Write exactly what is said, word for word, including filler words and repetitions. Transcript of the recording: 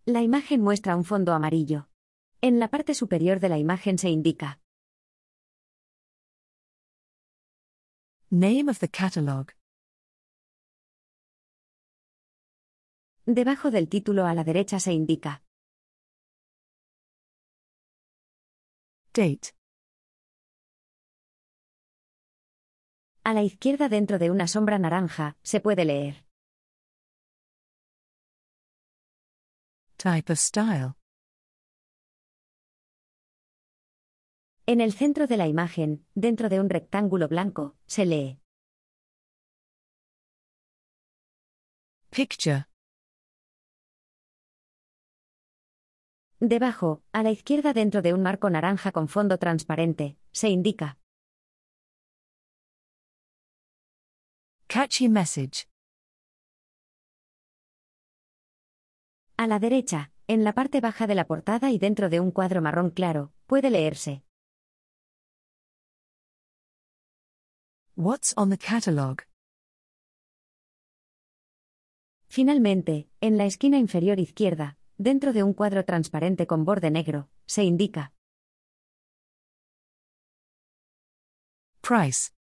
La imagen muestra un fondo amarillo. En la parte superior de la imagen se indica Name of the catalog. Debajo del título a la derecha se indica Date. A la izquierda, dentro de una sombra naranja, se puede leer Type of style. En el centro de la imagen, dentro de un rectángulo blanco, se lee Picture. Debajo, a la izquierda, dentro de un marco naranja con fondo transparente, se indica Catchy message. A la derecha, en la parte baja de la portada y dentro de un cuadro marrón claro, puede leerse What's on the catalog? Finalmente, en la esquina inferior izquierda, dentro de un cuadro transparente con borde negro, se indica Price.